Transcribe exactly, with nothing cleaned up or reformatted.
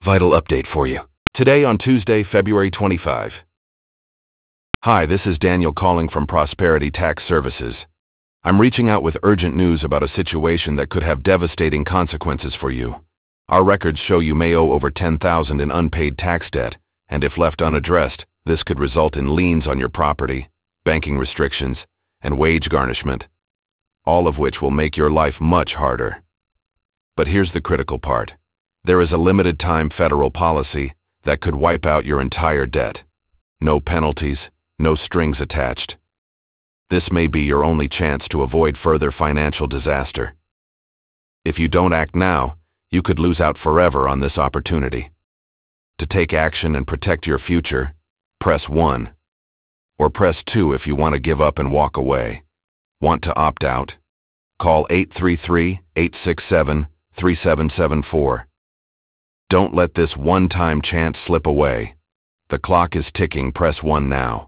Vital update for you. Today on Tuesday, February twenty-fifth. Hi, this is Daniel calling from Prosperity Tax Services. I'm reaching out with urgent news about a situation that could have devastating consequences for you. Our records show you may owe over ten thousand dollars in unpaid tax debt, and if left unaddressed, this could result in liens on your property, banking restrictions, and wage garnishment, all of which will make your life much harder. But here's the critical part. There is a limited time federal policy that could wipe out your entire debt. No penalties, no strings attached. This may be your only chance to avoid further financial disaster. If you don't act now, you could lose out forever on this opportunity. To take action and protect your future, press one. Or press two if you want to give up and walk away. Want to opt out? Call eight three three, eight six seven, three seven seven four. Don't let this one-time chance slip away. The clock is ticking. Press one now.